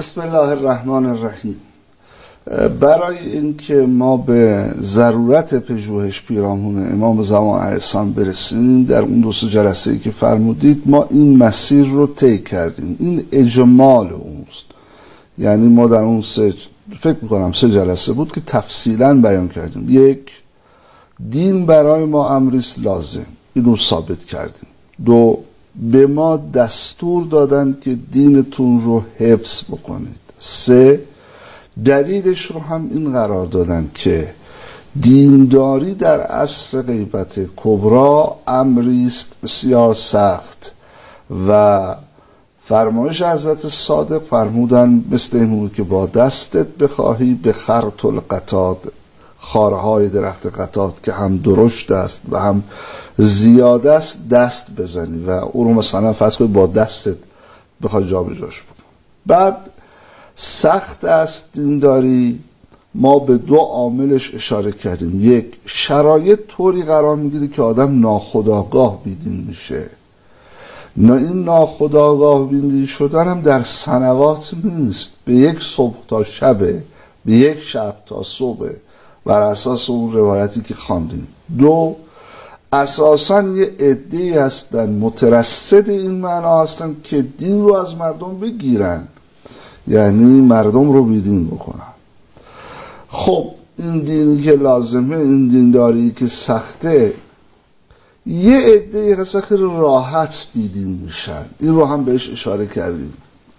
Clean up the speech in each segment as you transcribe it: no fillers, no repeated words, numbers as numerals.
بسم الله الرحمن الرحیم. برای اینکه ما به ضرورت پژوهش پیرامون امام زمان علیه السلام برسیم، در اون 2 جلسه‌ای که فرمودید ما این مسیر رو طی کردیم. این اجمال اونست، یعنی ما در اون فکر میکنم 3 جلسه بود که تفصیلا بیان کردیم. 1. دین برای ما امریست لازم، اینو ثابت کردیم. 2. به ما دستور دادن که دینتون رو حفظ بکنید. 3. دلیلش رو هم این قرار دادن که دینداری در عصر غیبت کبرا امریست بسیار سخت و فرمایش حضرت صادق فرمودن مثل این که با دستت بخواهی به خرط القطاد، خارهای درخت قطاد که هم درشت است و هم زیاده است دست بزنی و او رو مثلا فرض کنی با دستت بخوای جا به جاش بکن. بعد سخت است دینداری، ما به 2 عاملش اشاره کردیم. 1. شرایط طوری قرار میگیره که آدم ناخودآگاه بیدین میشه. این ناخودآگاه بیدین شدن هم در سنوات نیست، به 1 صبح تا شبه، به 1 شب تا صبح، بر اساس اون روایتی که خواندیم. 2. اساساً یه عده‌ای هستن مترصد این معنا هستن که دین رو از مردم بگیرن، یعنی مردم رو بیدین بکنن. خب این دینی که لازمه، این دینداری که سخته، یه عده‌ای هستن خیلی راحت بیدین میشن. این رو هم بهش اشاره کردیم.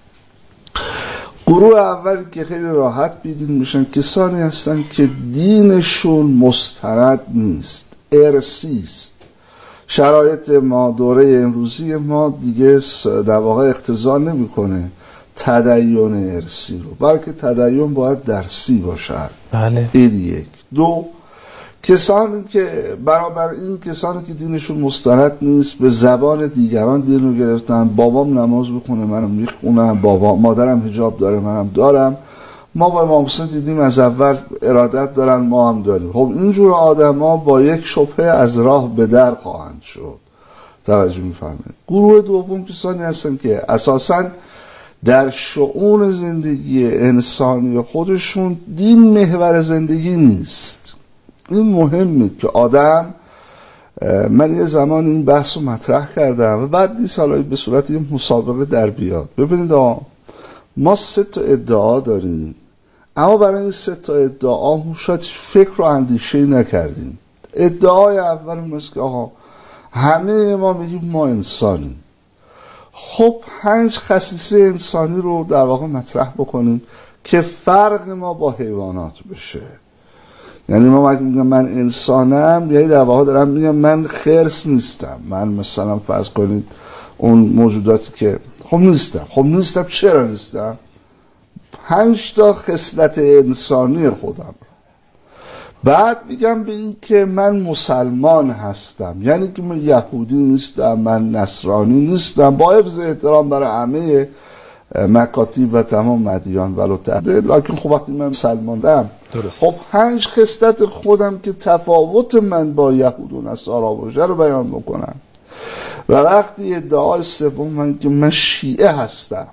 گروه اولی که خیلی راحت بیدین میشن کسانی هستن که دینشون مستند نیست، ارثی است. شرایط ما، دوره امروزی ما دیگه در واقع اقتضا نمیکنه تدین ارثی رو، بلکه تدین باید درسی باشد. بله. این 1. 2. کسانی که برابر این کسانی که دینشون مستند نیست، به زبان دیگران دین رو گرفتن. بابام نماز بخونه منم میخونم، مادرم حجاب داره منم دارم، ما با امام حسین دیدیم از اول ارادت دارن ما هم داریم. خب اینجور آدم ها با 1 شبهه از راه به در خواهند شد. توجه میفرمایید. گروه دوم کسانی هستن که اساساً در شؤون زندگی انسانی خودشون دین محور زندگی نیست. این مهمه که آدم، من یه زمان این بحث رو مطرح کردم و بعد این سالایی به صورت یه مسابقه در بیاد. ببینید ما 3 تا ادعا داریم، اما برای این 3 تا ادعا شاید فکر و اندیشه نکردیم. ادعای اول مثل که همه ما میگیم ما انسانیم. خب 5 خصیصه انسانی رو در واقع مطرح بکنیم که فرق ما با حیوانات بشه. یعنی ما میگم من انسانم، یعنی در واقع دارم میگم من خرس نیستم، من مثلا فرض کنید اون موجوداتی که خب نیستم. چرا نیستم؟ 5 تا خصلت انسانی خودم. بعد میگم به این که من مسلمان هستم، یعنی که من یهودی نیستم، من نصرانی نیستم، با حفظ احترام برای همه مکاتیب و تمام ادیان ولو تعدد، لکن خب وقتی من مسلمانم، خب 5 خصلت خودم که تفاوت من با یهود و نصارا باشه رو بیان بکنم. و وقتی ادعای سوم من که من شیعه هستم،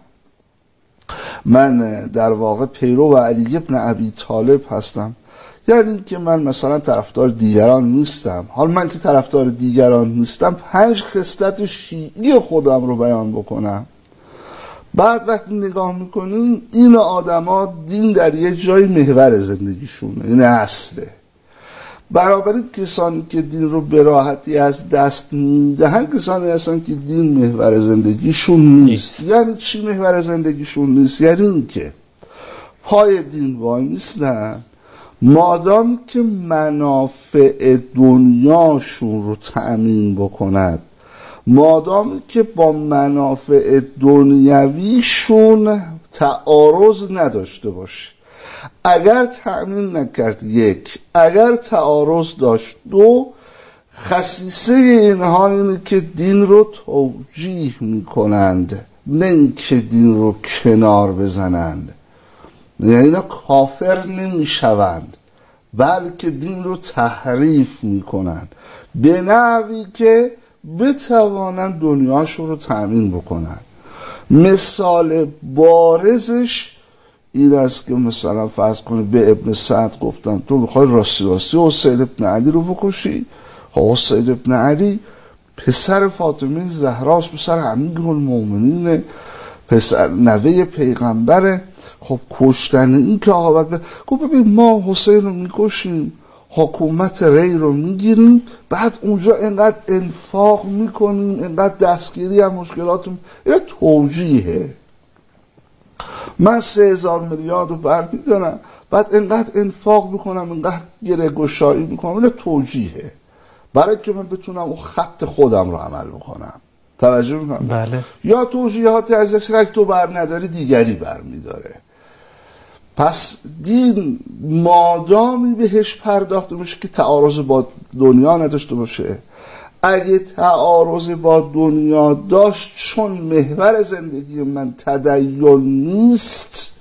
من در واقع پیرو علی ابن ابی طالب هستم، یعنی که من مثلا طرفدار دیگران نیستم. حال من که طرفدار دیگران نیستم 5 خصلت شیعی خودم رو بیان بکنم. بعد وقتی نگاه میکنیم این آدما دین در یه جای محور زندگیشونه، این اصله. برابر کسانی که دین رو به راحتی از دست میدهن کسانی هستن که دین محور زندگیشون نیست. یعنی چی محور زندگیشون نیست؟ یعنی این که پای دین وای نیستن مادام که منافع دنیاشون رو تأمین بکند، مادام که با منافع دنیویشون تعارض نداشته باشه. اگر تأمین نکرد 1، اگر تعارض داشت 2، خصیصه اینها اینه که دین رو توجیه میکنند، نه اینکه دین رو کنار بزنند. یعنی اینا کافر نمیشوند، بلکه دین رو تحریف میکنند به نحوی که بتوانند دنیاشون رو تأمین بکنند. مثال بارزش این است که مثلا فرض کنید به ابن سعد گفتن تو میخوای راستی حسین ابن علی رو بکشی. حسین ابن علی پسر فاطمه زهراست، پسر امیرالمومنین، پسر نوه پیغمبره. خب کشتن این که آقا گفت ببین ما حسین رو میکشیم، حکومت ری رو میگیریم، بعد اونجا انقدر انفاق میکنیم، انقدر دستگیری هم مشکلاتون. این توجیهه. من 3000 میلیارد رو برمیدارم، بعد انقدر انفاق میکنم، انقدر گره گشایی میکنم. این توجیهه برای که من بتونم اون خط خودم رو عمل بکنم. توجه میکنم؟ بله. یا توجیهاتی از دست که تو بر نداری دیگری بر میداره. پس دین مادامی بهش پرداخته میشه که تعارض با دنیا نداشته باشه. اگه تعارض با دنیا داشت، چون محور زندگی من تدین نیست،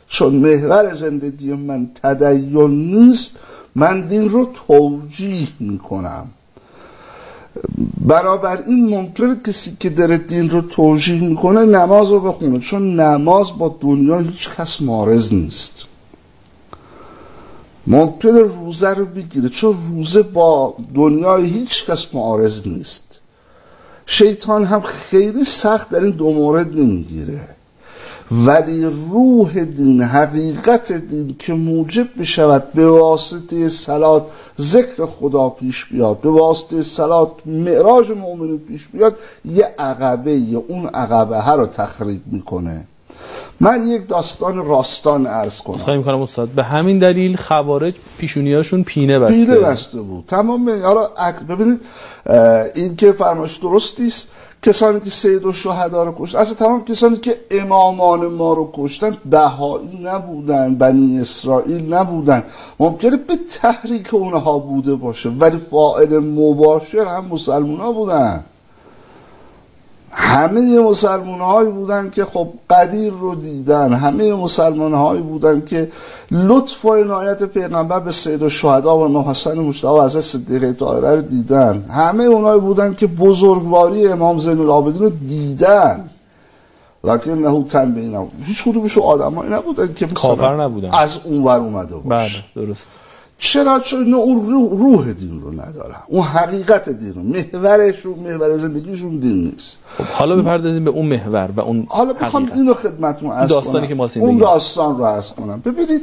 من دین رو توجیه میکنم. بنابراین ممکنه کسی که داره دین رو توجیه میکنه نماز رو بخونه، چون نماز با دنیا هیچ کس معارض نیست. ممکنه روزه رو بگیره، چون روزه با دنیا هیچ کس معارض نیست. شیطان هم خیلی سخت در این دو مورد نمیگیره، ولی روح دین، حقیقت دین که موجب بشود به واسطه صلات ذکر خدا پیش بیاد، به واسطه صلات معراج مؤمنین پیش بیاد، یه عقبه، اون عقبه ها رو تخریب میکنه. من یک داستان راستان عرض کنم. خواهی میکنم استاد، به همین دلیل خوارج پیشونیاشون پینه بسته بود. تمام. حالا ببینید این که فرمایش درستی است، کسانی که سید الشهدا رو کشتن، اصلا تمام کسانی که امامان ما رو کشتن بهایی نبودن، بنی اسرائیل نبودن. ممکنه به تحریک اونها بوده باشه، ولی فاعل مباشر هم مسلمان ها بودن. همه مسلمان هایی بودن که خب قدیر رو دیدن، همه مسلمان هایی بودن که لطف و عنایت پیغمبر به سید الشهدا و امام حسن مجتبی و حضرت صدیقه طاهره رو دیدن. همه اونایی بودن که بزرگواری امام زین العابدین رو دیدن، لکن نهو تنبیه نبود. هیچ کدومشون آدمایی نبودن که کافر نبودن، از اونور اومده باشه. بله درست. چرا؟ چون اون روح دین رو ندارن، اون حقیقت دین رو، محور زندگیشون دین نیست. خب حالا بپردازیم به اون محور و اون حالا بخوام اینو خدمتتون عرض کنم، اون داستان رو عرض کنم. ببینید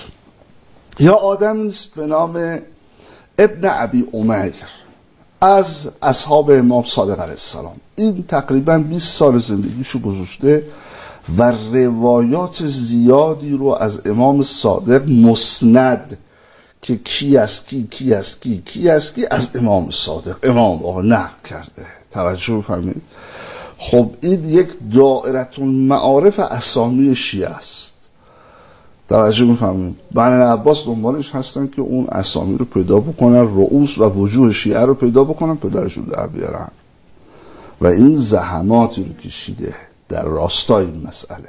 یا آدم نیست به نام ابن ابی امیر از اصحاب امام صادق علیه السلام. این تقریبا 20 سال زندگیشو گذاشته و روایات زیادی رو از امام صادق مسند که کی از کی از امام صادق امام آقا نقل کرده. توجه فرمایید. خب این یک دائره المعارف اسامی شیعه است. توجه می‌فرمایید. بنی عباس دنبالش هستن که اون اسامی رو پیدا بکنن، رؤوس و وجوه شیعه رو پیدا بکنن، پدرشون در بیارن. و این زحماتی رو کشیده در راستای این مسئله.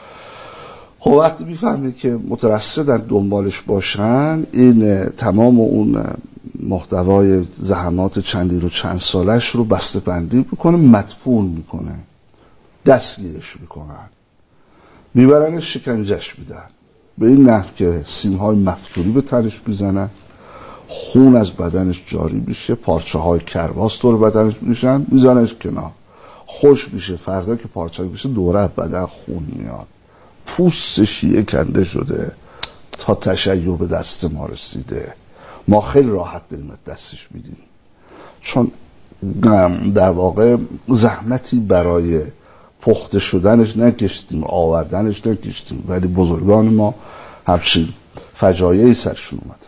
خب وقتی میفهمه که مترصدن دنبالش باشن، این تمام اون محتوای زحمات چندی رو چند سالش رو بسته بندی میکنه، مدفون میکنه، دستگیرش میکنن، میبرنش شکنجهش میدن به این نحو که سیمهای مفتوری به تنش میزنن، خون از بدنش جاری میشه، پارچه های کرباس دور بدنش میشن، میزنش کنار، خوش میشه. فردا که پارچه میشه دوره بدن خون میاد، پوست شیعه کنده شده تا تشیع به دست ما رسیده. ما خیلی راحت داریم دستش میدیم، چون در واقع زحمتی برای پخته شدنش نکشتیم، آوردنش نکشتیم، ولی بزرگان ما همچین فجایعی سرشون اومده.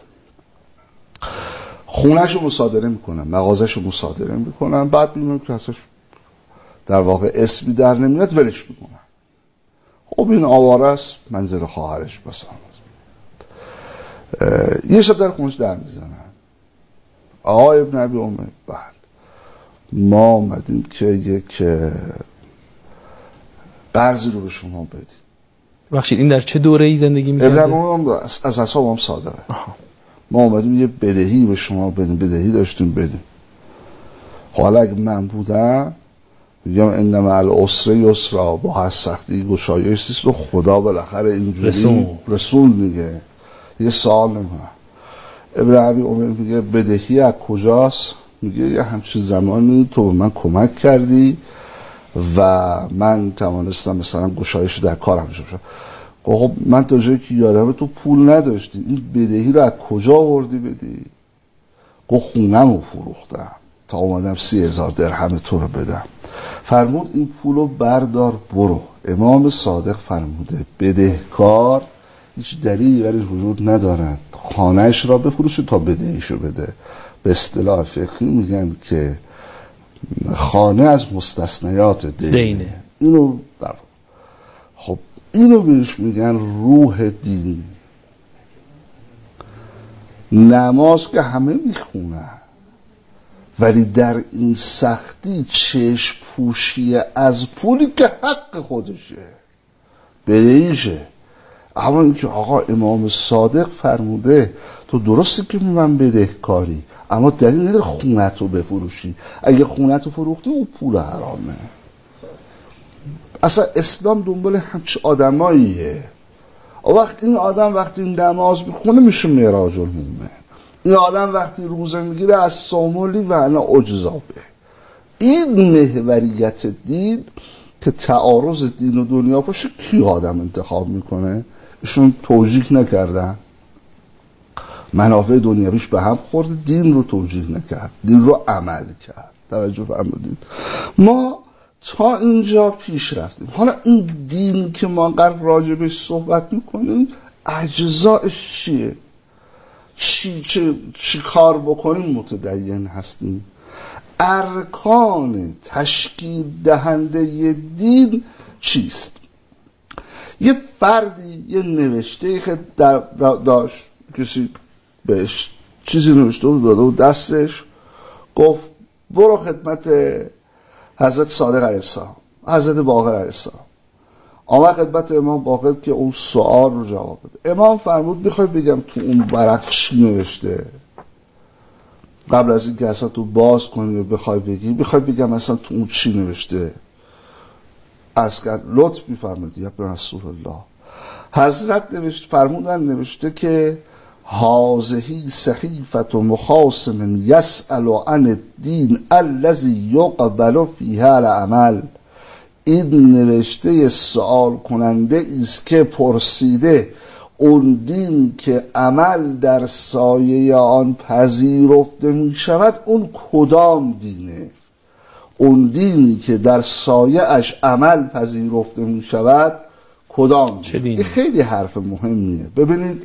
خونه‌شو مصادره میکنن، مغازه‌شو مصادره میکنن، بعد میبینن که ازش در واقع اسمی در نمیاد، ولش میکنن. خب این آواره است، منزل خواهرش بسن. یه شب در خونش در میزنن. آقای ابن ابی امیر، بله ما آمدیم که یک قرضی رو به شما بدیم. بخشید این در چه دوره‌ای زندگی می‌کرده؟ ابن ابی امیر از اصحاب هم صادقه. ما آمدیم یه بدهی به شما بدیم، بدهی داشتیم بدیم. حالا اگه من بودم میگم ان مع العسر یسرا، با هر سختی گشایش است و خدا بالاخره اینجوری رسول میگه. یه سوال نمیکنه. ابن ابی عمر میگه بدهی از کجاست؟ میگه یه همچین زمانی تو به من کمک کردی و من توانستم مثلا گشایش در کارم بشه. خب من تا جایی که یادمه تو پول نداشتی، این بدهی رو از کجا آوردی بدی؟ گفت خونم رو فروختم تا اومدم 30,000 درهم تو رو بدم. فرمود این پول رو بردار برو. امام صادق فرموده بدهکار هیچ دلیلی برای وجود ندارد خانهش را بفروشه تا بدهیشو بده. به اصطلاح فقهی میگن که خانه از مستثنیات دینه. اینو در خب اینو بهش میگن روح دین. نماز که همه میخونن ولی در این سختی چشم پوشی از پولی که حق خودشه بدهیشه. اما اینکه آقا امام صادق فرموده تو درسته که من بدهکاری اما دلیل نداره خونت رو بفروشی. اگه خونت رو فروختی اون پول حرامه. اصلا اسلام دنبال همچه آدماییه. این آدم وقتی نماز میخونه میشه معراج المومن. این آدم وقتی روزه میگیره از صومولی و انا اجزابه. این محوریت دین که تعارض دین و دنیا باشه کی آدم انتخاب میکنه؟ ایشون توجیه نکردن، منافع دنیاویش به هم خورد، دین رو توجیه نکرد، دین رو عمل کرد. توجه فرمودید؟ ما تا اینجا پیش رفتیم. حالا این دین که ما قرار راجبش صحبت میکنیم اجزایش چیه؟ چی کار بکنیم متدین هستیم؟ ارکان تشکیل دهنده دین چیست؟ یه فردی یه نوشته که داشت، کسی بهش چیزی نوشته بود داده بود دستش، گفت برو خدمت حضرت صادق علیه السلام، حضرت باقر علیه السلام. آمد خدمت امام باقر که اون سوال رو جواب بده. امام فرمود میخوای بگم تو اون ورق چی نوشته؟ قبل از اینکه اصلا تو باز کنی و بخوای بگی، میخوای بگم اصلا تو اون چی نوشته؟ عرض کرد لطف میفرمایید یا رسول الله. حضرت نوشته که هذه صحیفة مخاصم یسأل عن الدین الذی یقبل فیها العمل. این نوشته سوال کننده است که پرسیده اون دین که عمل در سایه آن پذیرفته می شود اون کدام دینه؟ اون دینی که در سایه اش عمل پذیرفته می شود کدام دینه؟ این خیلی حرف مهمیه. ببینید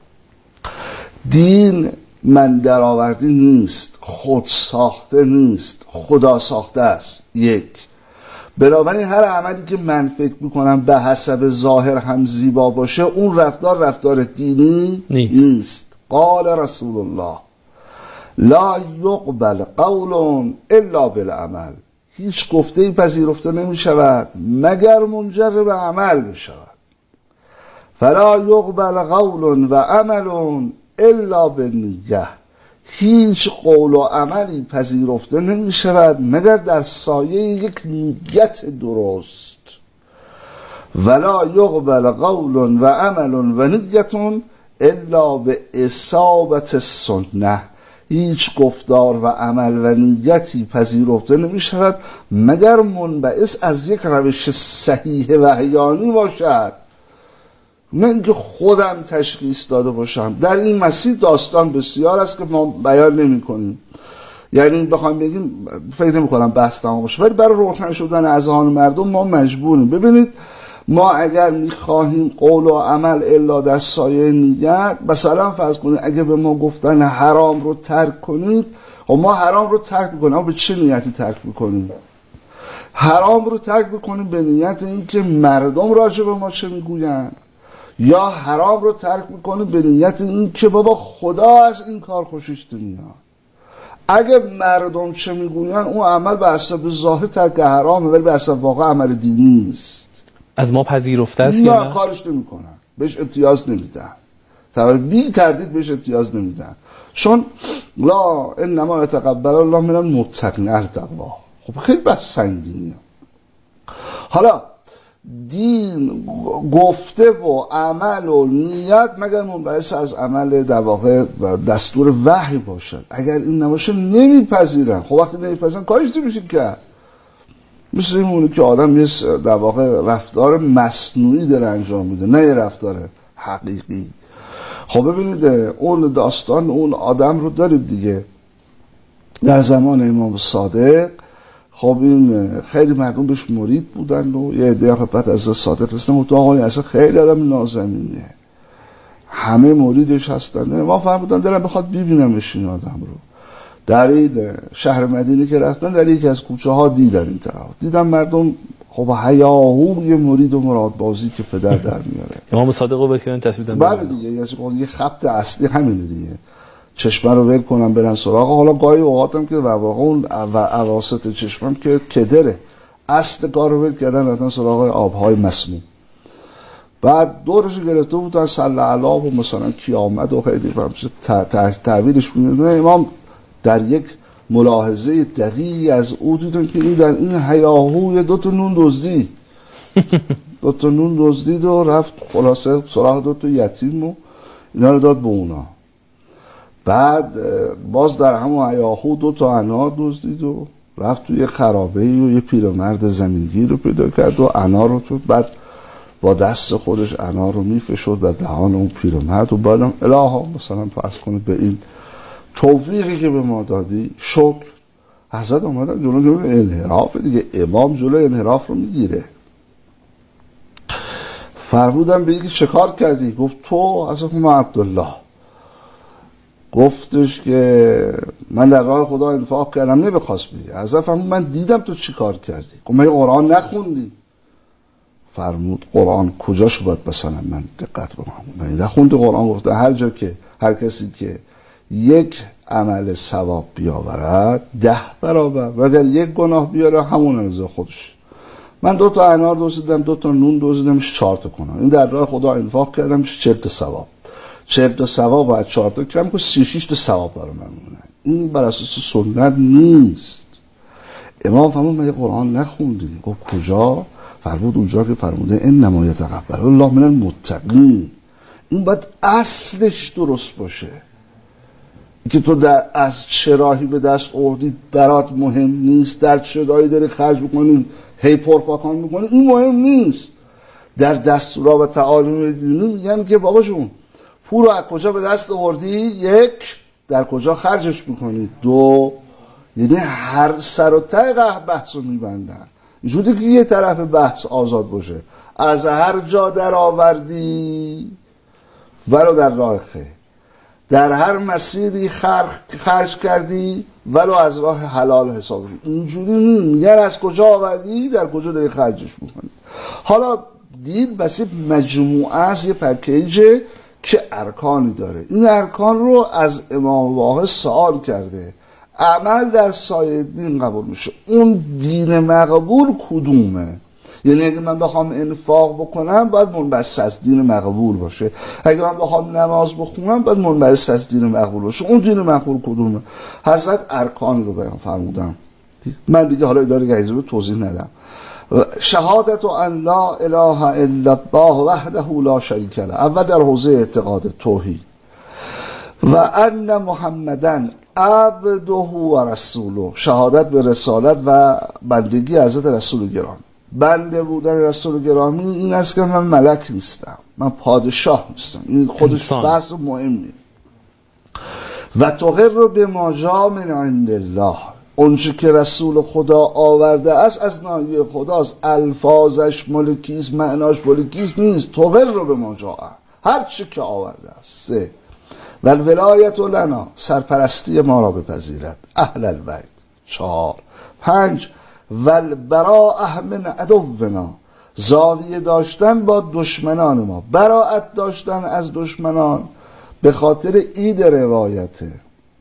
دین من درآوردی نیست، خود ساخته نیست، خدا ساخته است. یک، بنابراین هر عملی که من فکر میکنم به حسب ظاهر هم زیبا باشه اون رفتار دینی نیست. قال رسول الله لا یقبل قول الا بالعمل. هیچ گفته‌ای پذیرفته نمی شود مگر منجر به عمل بشود. فلا یقبل قول و عمل الا بالنیه. هیچ قول و عملی پذیرفته نمی شود مگر در سایه یک نیت درست. ولا یقبل قول و عمل و نیت الا به اصابت السنه. هیچ گفتار و عمل و نیتی پذیرفته نمی شود مگر منبعث از یک روش صحیح وحیانی باشد، نه اینکه خودم تشخیص داده باشم. در این مسیر داستان بسیار است که ما بیان نمی کنیم. یعنی بخوام بگیم فکر نمی کنم بحث تمام باشه، ولی برای روشن شدن اذهان مردم ما مجبوریم. ببینید ما اگر میخواهیم قول و عمل الا در سایه نیت، مثلا فرض کنید اگه به ما گفتن حرام رو ترک کنید، و ما حرام رو ترک میکنیم، اما به چه نیتی ترک میکنیم؟ حرام رو ترک میکنیم به نیت اینکه مردم راجع به ما چه میگوین، یا حرام رو ترک میکنیم به نیت اینکه بابا خدا از این کار خوشش نمیاد. اگه مردم چه میگوین اون عمل به حسب ظاهر ترک حرامه ولی به حسب واقع عمل دینی نیست. از ما پذیرفته است یا نه؟ کارش نمیکنن، بهش امتیاز نمیدن، بی تردید بهش امتیاز نمیدن. چون لا انما یتقبل الله من المتقین. تقوا خب خیلی بس سنگینیه. حالا دین گفته و عمل و نیت مگر منبعث از عمل در واقع دستور وحی باشد. اگر این نباشه نمیپذیرن. خب وقتی نمیپذیرن کارش نمیشه کرد. مثل این مونه که آدم یه در واقع رفتار مصنوعی داره انجام میده، نه یه رفتار حقیقی. خب ببینید اون داستان اون آدم رو داریم دیگه در زمان امام صادق. خب این خیلی مردم بهش مرید بودن و یه عده بعد از صادق رسیدن و تو آقای اصلا خیلی آدم نازنینه، همه مریدش هستن. ما فرمودن دلم بخواد ببینمش این آدم رو. در این شهر مدینه که رفتن در یکی از کوچه ها دیدن این طرف، دیدن مردم خب هیاهوی مرید و مرادبازی که پدر در میاره. امام صادق رو بکنن تصویر دادن. بله دیگه یه خط اصلی همینه دیگه، چشمه رو ول کنم برن سراغ. حالا گاهی اوقاتم که در واقع اون اواسط چشمم که کدره اصل کار رو ول کردن رفتن سراغ آبهای مسموم. بعد دورش گرفته بودن صلی علی و مثلا کیامت و خیلی تعبیرش می‌کنه. امام در یک ملاحظه دقیقی از او دیدن که این در این هیاهوی دوتا نون دزدید و رفت خلاصه سراغ دوتا یتیم و اینا رو داد به اونا. بعد باز در همون هیاهو دوتا انار دزدید و رفت توی خرابه و یه پیرمرد زمینگیر رو پیدا کرد و انار رو تو، بعد با دست خودش انار رو میفشرد در دهان اون پیرمرد و بعدم الها مثلا فرض کنید به این توفیقی که به ما دادی شکر. حضرت اومدن جلو انحراف دیگه، امام جلو انحراف رو میگیره. فرمودن به یکی چه کار کردی؟ گفت تو حضرت عبدالله. گفتش که من در راه خدا انفاق کردم. نمیخواست بگه. حضرت فرمود من دیدم تو چی کار کردی. گفت من قرآن نخوندی؟ فرمود قرآن کجاش باید مثلا من دقت بکنم؟ من نخوندی قرآن. گفته هر جا که هر کسی که یک عمل ثواب بیاورد 10 برابر و اگر یک گناه بیاره همون اندازه خودش. من 2 تا انار دزدیدم، 2 تا نون دزدیدم، 4 تا گناه. این در راه خدا انفاق کردم 40 تا ثواب. 40 تا ثواب و 4 تا کم که 36 تا ثواب برای من مونه. این بر اساس سنت نیست. امام فرمود من قرآن نخوندی؟ گفت کجا؟ فرمود اونجا که فرموده انما یتقبل الله من المتقین. این باید اصلش درست باشه که تو در از چه راهی به دست آوردی برات مهم نیست، در چه راهی داری خرج میکنی، هی پرپاکان میکنی، این مهم نیست. در دستورا و تعالیم دینی میگن که بابا جون پول رو از کجا به دست آوردی؟ 1 در کجا خرجش میکنی؟ 2 یعنی هر سر و ته بحث رو میبندن اینجوری که یه طرف بحث آزاد باشه. از هر جا در آوردی ولو در راه خیر، در هر مسیری خرج کردی ولو از راه حلال حساب شد. اینجوری نیست. میگن از کجا آوردی در کجا داری خرجش میکنی. حالا دین بس مجموعه است، یه پکیج که ارکانی داره. این ارکان رو از امام واقع سوال کرده. عمل در سایه دین قبول میشه. اون دین مقبول کدومه؟ یعنی اگه من بخوام انفاق بکنم باید منبعث از دین مقبول باشه. اگه من بخوام نماز بخونم باید منبعث از دین مقبول باشه. اون دین مقبول کدومه؟ حضرت ارکان رو بیان فرمودن. من دیگه حالا اداره گریزه رو توضیح ندم. شهادت ان لا اله الا الله وحده لا شریک له، اول در حوزه اعتقاد توحید، و ان محمدن عبده و رسوله، شهادت به رسالت و بندگی حضرت رسول گرامی. بنده بودن رسول گرامی این است که من ملک نیستم، من پادشاه نیستم. این خودش بحث مهمی. و تقر به ما جاء من عند الله، اونچه که رسول خدا آورده است از ناحیه خداست. الفاظش ملکیست، معناش ملکیست نیست. تقر به ما جاء، هر چی که آورده است. 3 و الولایت لنا، سرپرستی ما را بپذیرد، اهل البیت. 4 5 و البراءه من عدونا، زاویه داشتن با دشمنان ما، براءت داشتن از دشمنان به خاطر عید روایته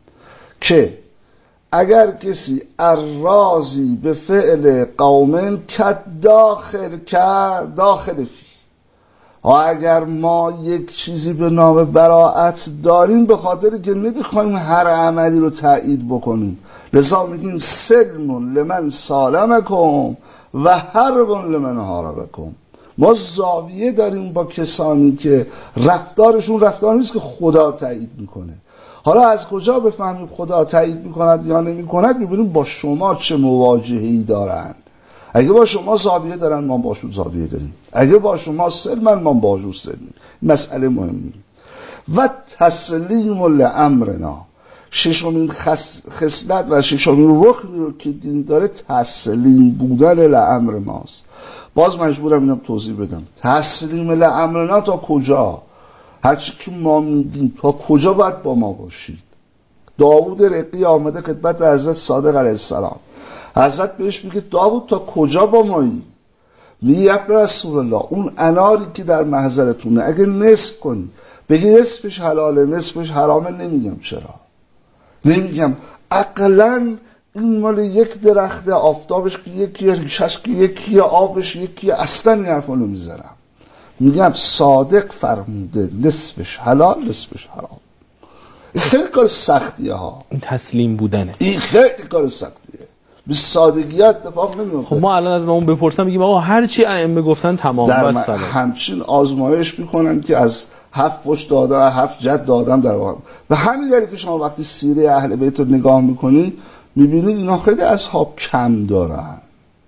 که اگر کسی الرازی به فعل قومن که داخل فی، اگر ما یک چیزی به نام براءت داریم به خاطر که نمیخوایم هر عملی رو تایید بکنیم، لذا میگیم سلم لمن سالمکم و حرب لمن حاربکم. ما زاویه داریم با کسانی که رفتارشون رفتار نیست که خدا تایید میکنه. حالا از کجا بفهمیم خدا تایید میکند یا نمیکند؟ میبینیم با شما چه مواجهه‌ای دارن. اگه با شما زاویه دارن ما باشون زاویه داریم، اگه با شما سلمن ما باشون سلمیم. مسئله مهمی. و تسلیم لامرنا، ششمین خصلت و ششمین رکنی رو که دین داره تسلیم بودن لامر ماست. باز مجبورم اینم توضیح بدم. تسلیم لامرنا تا کجا؟ هرچی که ما میدیم تا کجا باید با ما باشید؟ داوود رقی آمده خدمت حضرت صادق علیه السلام، حضرت بهش میگه داوود تا کجا با مایی؟ میگه ابن رسول الله اون اناری که در محضرتونه اگه نصف کنی بگی نصفش حلاله نصفش حرامه، نمیگم چرا، نمیگم عقلاً این مال یک درخت، آفتابش که یکی، ریشش که یکی، آبش یکی، اصلا این حرفا نمیزنم. میگم صادق فرموده نصفش حلال نصفش حرام. این خیلی کار سختیه ها، این تسلیم بودنه، این خیلی کار سختیه، به سادگی اتفاق نمیفته. خب ما الان از اون بپرسم بگیم آقا هر چی ائمه گفتن تمام بس همچین آزمایش میکنن که از 7 پشت آدم 7 جد آدم در واقع. و همین دلیل که شما وقتی سیره اهل بیت رو نگاه میکنید میبینید اینا خیلی اصحاب کم دارن.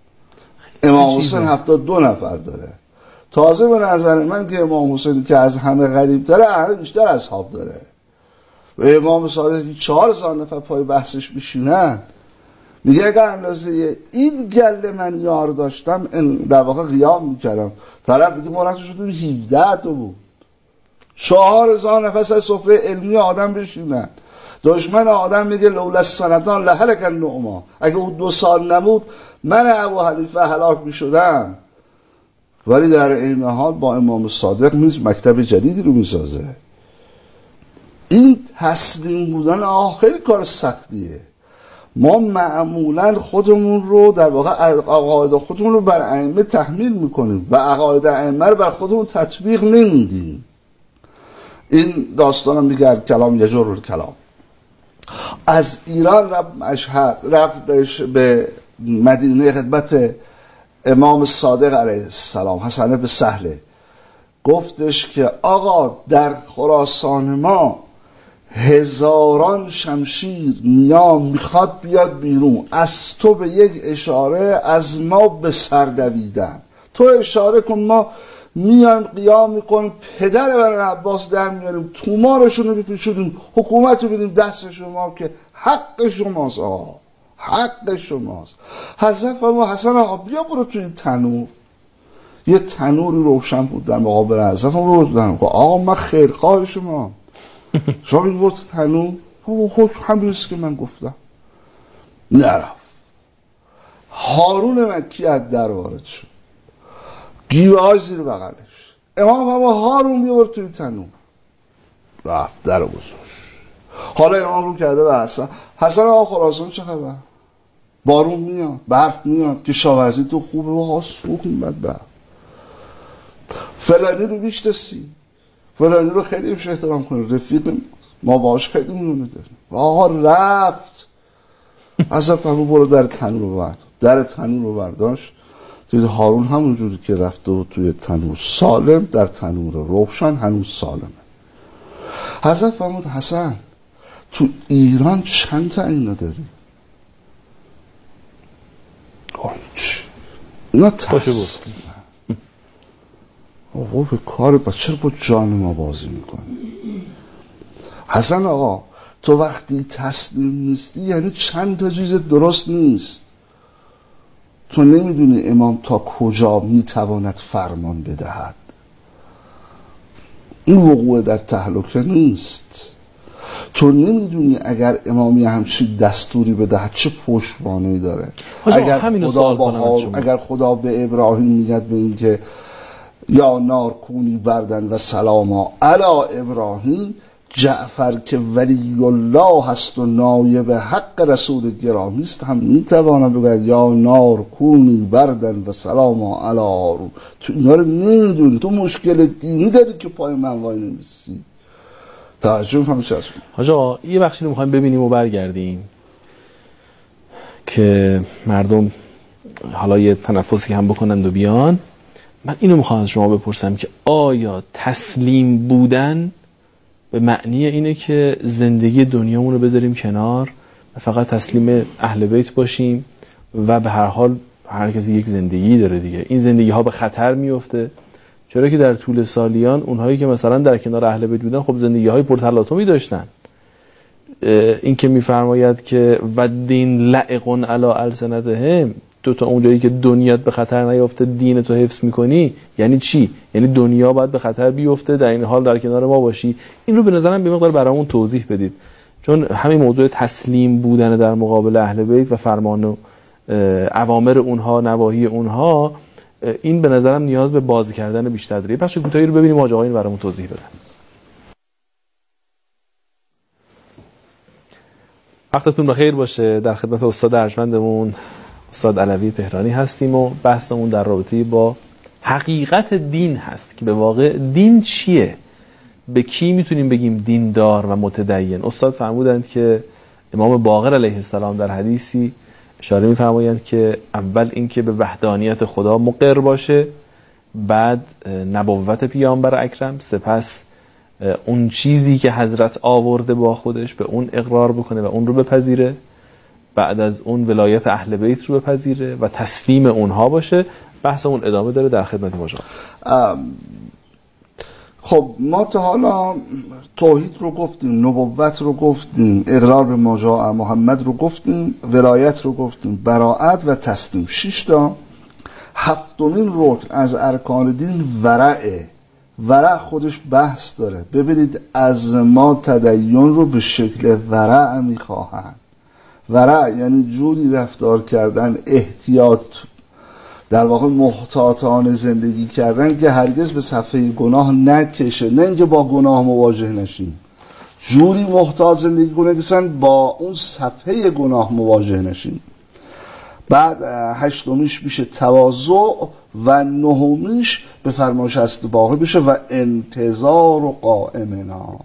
امام حسین 72 نفر داره. تازه به نظر من که امام حسین که از همه غریب داره همه بیشتر اصحاب داره. و امام صادق که 4000 نفر پای بحثش میشینن، میگه اگر اندازه این گله من یار داشتم در واقع قیام میکردم. طرف میگه ما رفتش تو 17 تا بود، 4000 نفر سر سفره علمی آدم بشینن. دشمن آدم میگه لولا السنتان لهلک النعمان، اگه اون 2 سال نمود من ابو حنیفه هلاک میشدم. ولی در این حال با امام صادق نیز مکتب جدیدی رو میسازه. این تسلیم بودن خیلی کار سختیه. ما معمولا خودمون رو در واقع عقاید خودمون رو بر ائمه تحمیل میکنیم و عقاید ائمه رو بر خودمون تطبیق نمیدیم. این داستانم دیگر کلام یجر الکلام. از ایران رفتش به مدینه خدمت امام صادق علیه السلام، حسن بن سهله، گفتش که آقا در خراسان ما هزاران شمشیر نیا میخواد بیاد بیرون، از تو به یک اشاره از ما به سر دویدن، تو اشاره کن ما میایم قیام میکنیم، پدر بر عباس در میاریم، تومارشون رو بپیچونیم، حکومت رو بدیم دست شما که حق شماست. آقا حق شماست. حضرت فرمود حسن آقا بیا برو توی تنور. یه تنوری روشن بود در مقابل حضرت فرمود آقا من خیرخواه شما، شما بگی برو تو تنور. حکم همینیست که من گفتم. نرفت. هارون مکی از در وارد شد، گیوه های زیر بغلش. امام فرمود هارون بیا برو توی تنور. رفت در گذاشت. حالا امام رو کرده به حسن آقا خراسان چه خبر؟ بارون میاد، برف میاد، کشاورزی تو خوبه و سوخ میمد برف. فلانی رو بیشتسی، فلانی رو خیلی روش احترام کنه، رفیق ما باش خیلی میونه داریم. آقا رفت. اصلا فهمو برو در تنور رو برد. در تنور رو برداشت، دید هارون همون جوری که رفته و توی تنور سالم در تنور روشن هنوز سالمه. حضرت فرمود حسن تو ایران چند تا اینا داری؟ اینا تسلیم. آقا به کار با چرا با جان ما بازی میکنی؟ حسن آقا تو وقتی تسلیم نیستی یعنی چند تا چیز درست نیست. تو نمیدونی امام تا کجا میتواند فرمان بدهد. این وقوع در تهلکه نیست. تو نمیدونی اگر امامی همچین دستوری بدهد چه پشتوانه‌ای داره. اگر خدا به ابراهیم میگه به این که یا نار کونی بردن و سلاما علی ابراهیم، جعفر که ولی الله هست و نایب حق رسول گرامی است هم میتواند بگوید یا نار کونی بردن و سلام علی هارون. تو اینا رو نمیدونی، تو مشکل دینی داری که پای من وای نمیسی. توجه می‌فهمش هست. حاج آقا یه بخشی رو می‌خوایم ببینیم و برگردیم که مردم حالا یه تنفسی هم بکنند و بیان. من اینو میخوام از شما بپرسم که آیا تسلیم بودن به معنی اینه که زندگی دنیامون رو بذاریم کنار و فقط تسلیم اهل بیت باشیم و به هر حال هر کسی یک زندگی داره دیگه، این زندگی ها به خطر میفته؟ چرا که در طول سالیان اونهایی که مثلا در کنار اهل بیت بودن خب زندگی های پرتلاطمی داشتن. این که میفرماید که و دین لعقون علی السنتهم، تو تا اونجایی که دنیات به خطر نیفته دین تو حفظ میکنی، یعنی چی؟ یعنی دنیا باید به خطر بیفته در این حال در کنار ما باشی. این رو به نظرم به مقدار برامون توضیح بدید، چون همین موضوع تسلیم بودن در مقابل اهل بیت و فرمان و اوامر اونها، نواهی اونها، این به نظرم نیاز به بازی کردن بیشتر داره. بخش کوتاهی رو ببینیم حاج آقا این برامون توضیح بدن. وقتتون بخیر باشه. در خدمت استاد ارجمندمون استاد علوی تهرانی هستیم و بحثمون در رابطه با حقیقت دین هست که به واقع دین چیه؟ به کی میتونیم بگیم دیندار و متدین؟ استاد فرمودند که امام باقر علیه السلام در حدیثی اشاره میفرمایند که اول اینکه به وحدانیت خدا مقر باشه، بعد نبوت پیامبر اکرم، سپس اون چیزی که حضرت آورده با خودش به اون اقرار بکنه و اون رو بپذیره، بعد از اون ولایت اهل بیت رو بپذیره و تسلیم اونها باشه. بحثمون ادامه داره در خدمت ما. خب ما تا حالا توحید رو گفتیم، نبوت رو گفتیم، اقرار به ما محمد رو گفتیم، ولایت رو گفتیم، براءت و تسلیم. 6 تا. هفتمین رکن از ارکان دین ورعه. ورع خودش بحث داره. ببینید از ما تدین رو به شکل ورع میخواهند. ورع یعنی جوری رفتار کردن، احتیاط، در واقع محتاطانه زندگی کردن که هرگز به صفحه گناه نکشه، نه اینکه با گناه مواجه نشیم، جوری محتاط زندگی کنه که با اون صفحه گناه مواجه نشیم. بعد 8میش میشه تواضع و 9میش به فرمایش است باقی بشه و انتظار و قائمنا.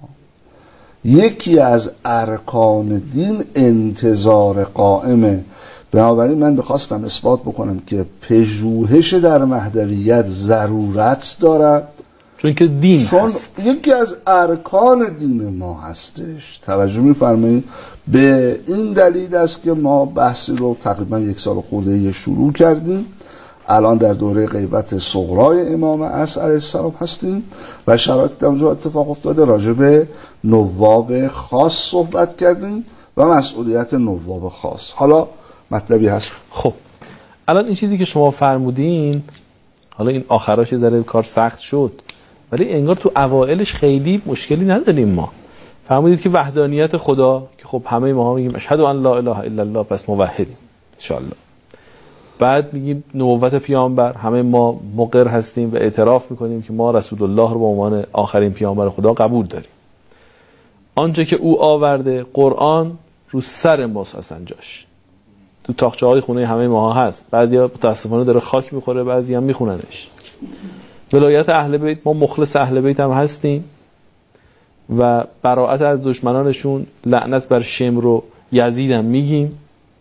یکی از ارکان دین انتظار قائمه. بنابراین من بخواستم اثبات بکنم که پژوهش در مهدویت ضرورت دارد، چون که دین هست، یکی از ارکان دین ما هستش. توجه می‌فرمایید؟ به این دلیل است که ما بحثی رو تقریبا 1 سال خورده شروع کردیم. الان در دوره غیبت صغرای امام عصر علیه السلام هستیم و شرایطی در اونجا اتفاق افتاده. راجع به نواب خاص صحبت کردیم و مسئولیت نواب خاص. حالا مطلبی هست. خب الان این چیزی که شما فرمودین، حالا این آخراش یه ذره کار سخت شد، ولی انگار تو اوائلش خیلی مشکلی نداریم. ما فرمودید که وحدانیت خدا، که خب همه ما میگیم اشهد ان لا اله الا الله، پس موحدیم انشالله. بعد میگیم نبوت پیامبر، همه ما مقر هستیم و اعتراف میکنیم که ما رسول الله رو به عنوان آخرین پیامبر خدا قبول داریم. آنچه که او آورده، قرآن، رو سر ماست اصلا جاش، تو تاقچه های خونه همه ما هست. بعضیا متاسفانه داره خاک میخوره، بعضی هم میخوننش. ولایت اهل بیت، ما مخلص اهل بیت هم هستیم و براءت از دشمنانشون، لعنت بر شمر و یزید هم میگیم.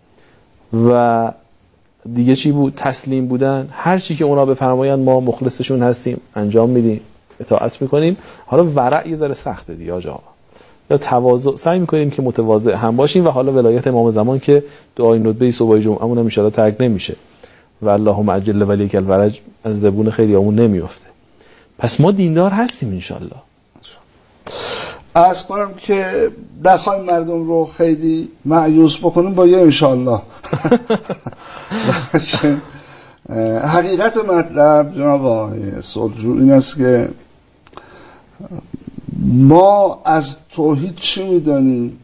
و دیگه چی بود؟ تسلیم بودن، هر چی که اونا بفرمایند ما مخلصشون هستیم، انجام میدیم، اطاعت میکنیم. حالا ورع یه ذره سخته دیگه آجا، یا تواضع، سعی میکنیم که متواضع هم باشیم. و حالا ولایت امام زمان که دعای ندبه صبح جمعه‌مون هم ان شاء الله ترک نمیشه و اللهم عجل ولیک الفرج از زبون خیلیامون نمیفته. پس ما دیندار هستیم ان شاء الله. عرض کنم که نخوایم مردم رو خیلی مایوس بکنیم با یه انشالله. حقیقت مطلب جناب آقای صلحجو این است که ما از توحید چی میدانیم؟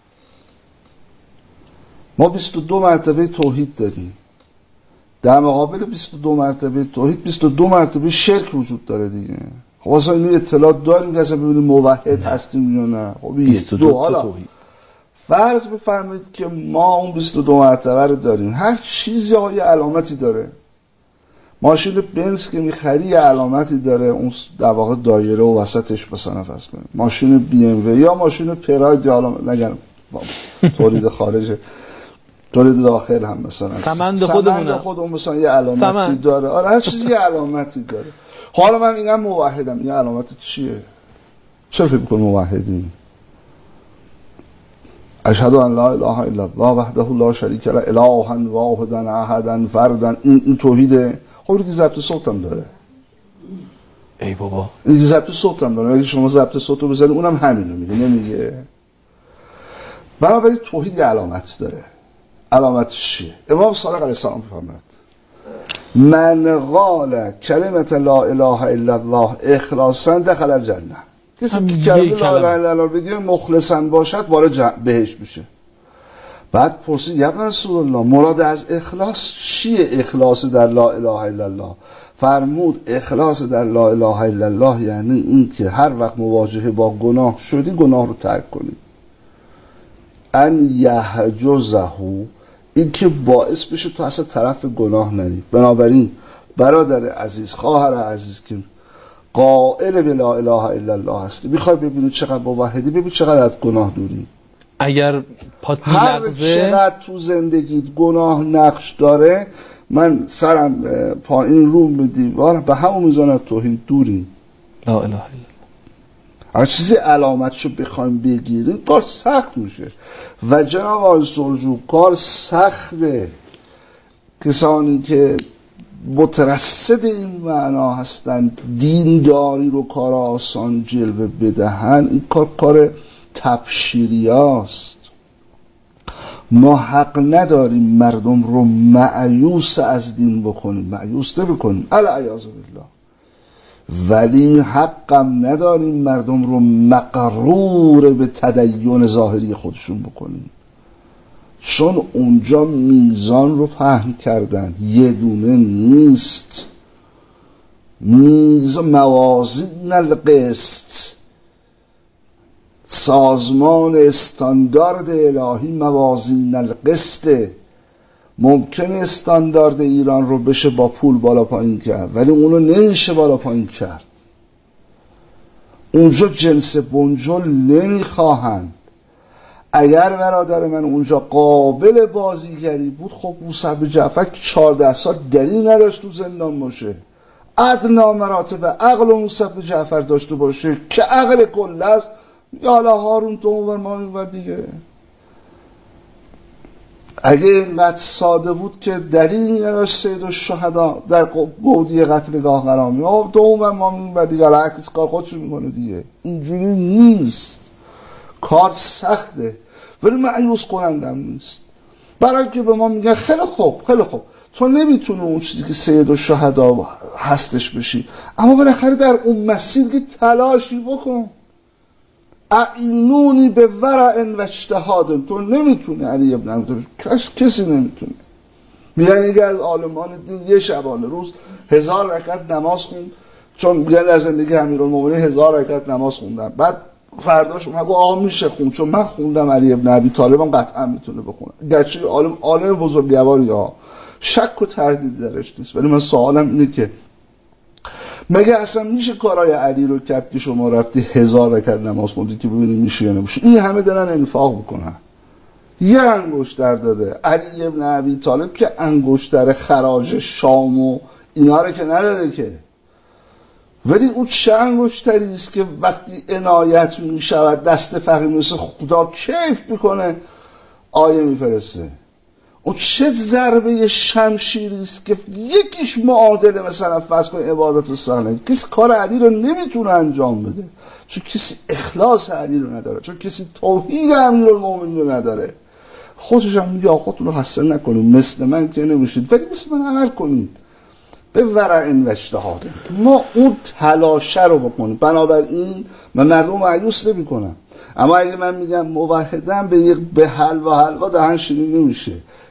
ما 22 مرتبه توحید داریم. در مقابل 22 مرتبه توحید 22 مرتبه شرک وجود داره دیگه. خب اصلا اینو اطلاع داریم که اصلا ببینیم موحد هستیم یا نه؟ خب 22 حالا فرض بفرمایید که ما اون 22 مرتبه رو داریم، هر چیزی های علامتی داره. ماشین بنز که میخری یه علامتی داره، اون در واقع دایره و وسطش مثلا فرض کنیم. ماشین بی ام و یا ماشین پراید یا نگم تولید خارجه، تولید داخل هم مثلا سمند خودمون مثلا یه علامتی داره. آره هر چیزی یه علامتی داره. حالا من میگم موحدم، این علامت چیه؟ چرا فکر می‌کنی موحدی؟ اشهد ان لا اله الا الله وحده لا شریک له الها واحدا احدا فردا. این توحیده. خب که ضبط صوتم داره. ای بابا این ضبط صوتم داره. اگه شما ضبط صوتو بزنید اونم همینو میگه، نمیگه؟ بنابراین توحید یه علامت داره. علامتش چیه؟ امام صادق علیه السلام فرمود من قال کلمه لا اله الا الله اخلاصا دخل الجنه. کسی که کلمه لا اله الا الله بگه مخلصا باشد وارد بهشت میشه. بعد پرسید یا رسول الله مراد از اخلاص چیه؟ اخلاص در لا اله الا الله. فرمود اخلاص در لا اله الا الله یعنی این که هر وقت مواجهه با گناه شدی گناه رو ترک کنی. ان یحجزه، این که باعث بشه تو اصلا طرف گناه نری. بنابراین برادر عزیز، خواهر عزیز که قائل به لا اله الا الله هستی، میخوای ببینی چقدر موحدی، ببین چقدر از گناه دوری. اگر پات هر چقدر تو زندگیت گناه نقش داره، من سرم پایین روم به دیوار به همون میزان توحید دوری. لا اله الا الله. هر چیزی علامتشو بخوایم بگیریم کار سخت میشه و جناب آقای سرجو کار سخته. کسانی که مترصد این معنا هستن دینداری رو کار آسان جلوه بدهن، این کار تبشیریاست. ما حق نداریم مردم رو مایوس از دین بکنیم، مایوس نبکنیم العیاذ بالله، ولی حقم نداریم مردم رو مقرور به تدین ظاهری خودشون بکنیم، چون اونجا میزان رو پهن کردن، یه دونه نیست. موازین القسط، سازمان استاندارد الهی موازین القسطه. ممکنه استاندارد ایران رو بشه با پول بالا پایین کرد، ولی اونو نمیشه بالا پایین کرد. اونجا جنس بنجل نمیخواهند. اگر برادر من اونجا قابل بازیگری بود، خب موسی بن جعفر 14 سال دلیل نداشت تو زندان باشه. ادنا مراتب عقل موسی بن جعفر داشته باشه که عقل کل است. یالا هارون تو اونور ما اینور دیگه. اگه اینقدر ساده بود که دلیل نداشت سید الشهدا در گودی قتلگاه قرار می آورد، تو اونور ما اینور دیگه عکس کار خودشو میکنه دیگه. اینجوری نیست. کار سخته ولی مایوس کنندم نیست. برای که به ما میگن خیلی خوب تو نمیتونه اون چیزی که سید الشهدا هستش بشی، اما بالاخره در اون مسیر که تلاشی بکن. اعینونی به ورع و اجتهاد. تو نمیتونه علی ابن ابی طالب، کسی نمیتونه. میگن اینکه از عالمان دین یه شبانه روز 1000 رکعت نماز خوند، چون میگن در زندگی امیرالمومنین 1000 رکعت نماز خوندن. بعد فرداش اومد گفت آقا میشه خون، چون من خوندم علی ابن ابی طالب هم قطعا میتونه بخونه. گرچه عالم بزرگواری ها، شک و تردید درش نیست، ولی من سوالم اینه که مگه اصلا میشه کارهای علی رو کرد که شما رفتی 1000 رکعت نماز خوندی که ببینید میشه یا نمیشه؟ این همه دارن انفاق بکنن. یه انگشتر داده علی ابن ابی طالب که انگشتر خراج شام و اینا رو که نداده که، ولی اون چه انگشتری است که وقتی عنایت میشود دست فقیر مثل خدا کیف میکنه آیه میفرسته. اون چه ضربه شمشیری است که یکیش معادله مثلا فرض کن عبادت الصالح. کسی کار علی رو نمیتونه انجام بده چون کسی اخلاص علی رو نداره، چون کسی توحید امیرالمومنین رو نداره. خودش هم میگه خودتون رو خسته نکنید، مثل من که نمیشید، ولی مثل من عمل کنید به ورع و اجتهاد. ما اون تلاشه رو بکنیم. بنابراین من مردم مایوس نمی‌کنم، اما اگه من میگم موحدم به حلوا دهن شیرین نمیشه.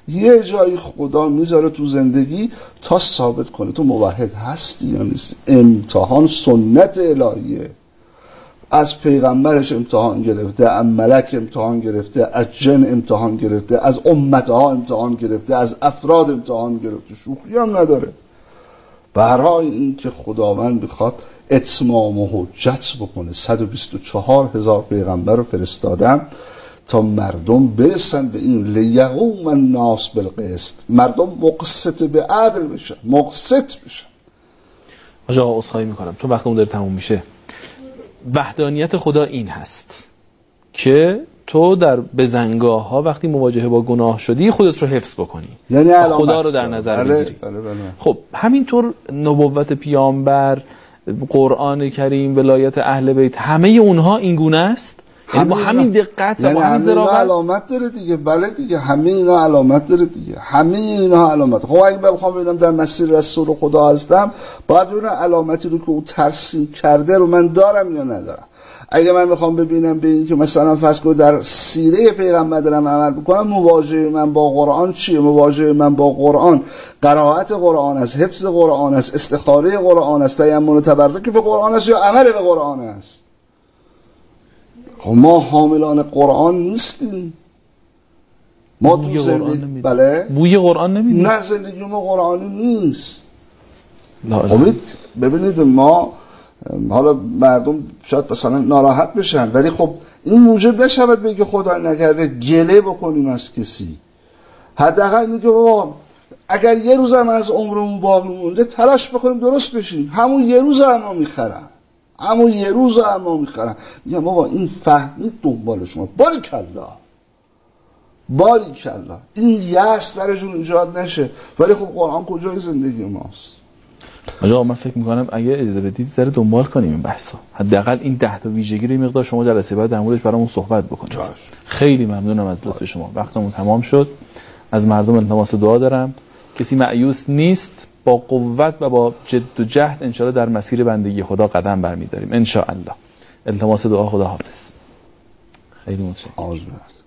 یه جایی خدا میذاره تو زندگی تا ثابت کنه تو موحد هستی یا نیستی. امتحان سنت الهیه. از پیغمبرش امتحان گرفته، از ملک امتحان گرفته، از جن امتحان گرفته، از امتها امتحان گرفته، از افراد امتحان گرفته. شوخی هم نداره. برای این که خداوند بخواد اتمام و حجت بکنه 124,000 پیغمبر رو فرستادم تا مردم برسن به این لیقوم الناس بالقسط، مردم مقسط به عدل بشن، مقسط بشن. آقا عذرخواهی میکنم چون وقتمون داره تموم میشه. وحدانیت خدا این هست که تو در بزنگاه ها وقتی مواجهه با گناه شدی خودت رو حفظ بکنی، یعنی خدا رو در نظر بگیری. بله. خب همینطور نبوت پیامبر، قرآن کریم، ولایت اهل بیت، همه اونها این گونه است. یعنی با همین دقت و با همین ظرافت علامت داره دیگه. بله دیگه همه اینا علامت داره دیگه. همه اینا علامت. خب اگه بخوام ببینم در مسیر رسول خدا هستم، باید ببینم علامتی رو که او ترسیم کرده رو من دارم یا ندارم. اگه من میخوام ببینم به این که مثلا فرض کنید در سیره پیغمبر دارم عمل بکنم، مواجهه من با قرآن چیه؟ مواجهه من با قرآن قرائت قرآن است، حفظ قرآن است، استخاره قرآن است، تیمم و تبرک به قرآن است یا عمل به قرآن است. خب ما حاملان قرآن نیستیم. ما تو زندگی بله بوی قرآن نمیدیم. نه، زندگی ما قرآنی نیست. امید ببینید، ما حالا مردم شاید مثلا ناراحت بشن، ولی خب این موجب نشود بگه خدا نکرده گله بکنیم از کسی. حداقل اینه که بابا اگر یه روز هم از عمرمون باقی مونده تلاش بکنیم درست بشیم. همون یه روز هم ما میخرن، همون یه روز هم ما میخرن. میگم بابا این فهمید دنبال شما. باریکلا این یأس درشون ایجاد نشه. ولی خب قرآن کجای زندگی ماست؟ آقا من فکر میکنم اگه اجازه بدید ذره دنبال کنیم این بحثا. حداقل این 10 تا ویژگی رو مقدار شما جلسه بعد در موردش برامون صحبت بکنید. خیلی ممنونم از لطف شما. وقتمون تمام شد. از مردم التماس دعا دارم. کسی مایوس نیست، با قوت و با جد و جهد ان شاء الله در مسیر بندگی خدا قدم برمی‌داریم ان شاء الله. التماس دعا. خدا حافظ. خیلی متشکرم.